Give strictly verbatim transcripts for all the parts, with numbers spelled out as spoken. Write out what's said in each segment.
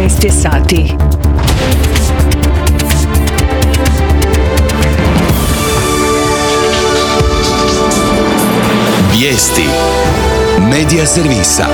jedanaest je sati. Vijesti Medija servisa.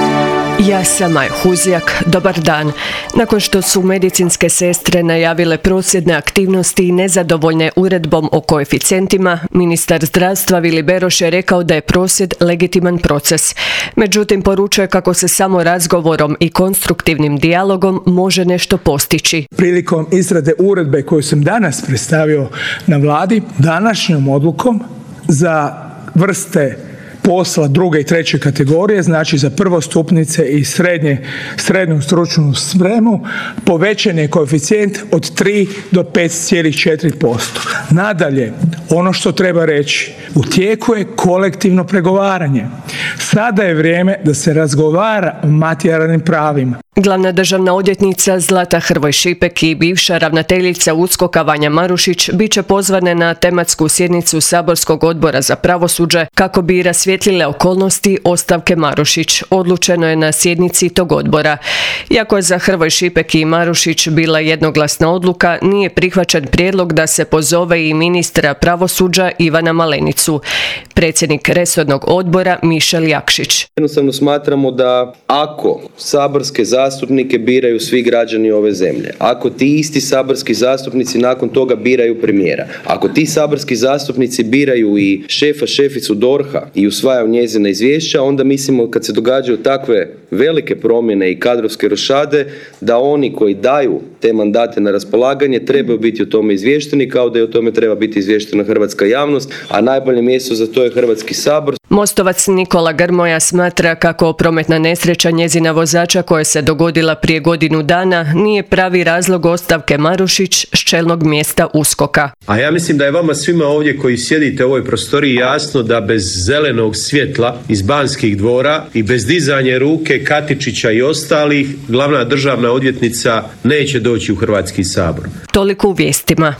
Ja sam Maja Huzjak, dobar dan. Nakon što su medicinske sestre najavile prosvjedne aktivnosti i nezadovoljne uredbom o koeficijentima, ministar zdravstva Vili Beroš je rekao da je prosvjed legitiman proces. Međutim, poručuje kako se samo razgovorom i konstruktivnim dijalogom može nešto postići. Prilikom izrade uredbe koju sam danas predstavio na vladi, današnjom odlukom za vrste posla druge i treće kategorije, znači za prvostupnice i srednje, srednju stručnu spremu, povećan je koeficijent od tri do pet zarez četiri posto. Nadalje, ono što treba reći, u tijeku je kolektivno pregovaranje. Sada je vrijeme da se razgovara o materijalnim pravima. Glavna državna odvjetnica Zlata Hrvoj Šipek i bivša ravnateljica USKOK-a Vanja Marušić bit će pozvane na tematsku sjednicu Saborskog odbora za pravosuđe kako bi rasvijetlile okolnosti ostavke Marušić. Odlučeno je na sjednici tog odbora. Iako je za Hrvoj Šipek i Marušić bila jednoglasna odluka, nije prihvaćen prijedlog da se pozove i ministra pravosuđa Ivana Malenicu. Predsjednik resornog odbora Mišel Jakšić. Jednostavno smatramo da ako saborske zastupnike biraju svi građani ove zemlje, ako ti isti saborski zastupnici nakon toga biraju premijera, ako ti saborski zastupnici biraju i šefa, šeficu DORH-a i usvajaju njezina izvješća, onda mislimo kad se događaju takve velike promjene i kadrovske rošade, da oni koji daju te mandate na raspolaganje trebaju biti o tome izvješteni, kao da je o tome treba biti izvještena hrvatska javnost, a najbolje mjesto za to je Hrvatski sabor. Mostovac Nikola Grmoja smatra kako prometna nesreća njezina vozača koja se dogodila prije godinu dana nije pravi razlog ostavke Marušić s čelnog mjesta USKOK-a. A ja mislim da je vama svima ovdje koji sjedite u ovoj prostoriji jasno da bez zelenog svjetla iz Banskih dvora i bez dizanja ruke Katičića i ostalih glavna državna odvjetnica neće doći u Hrvatski sabor. Toliko u vijestima.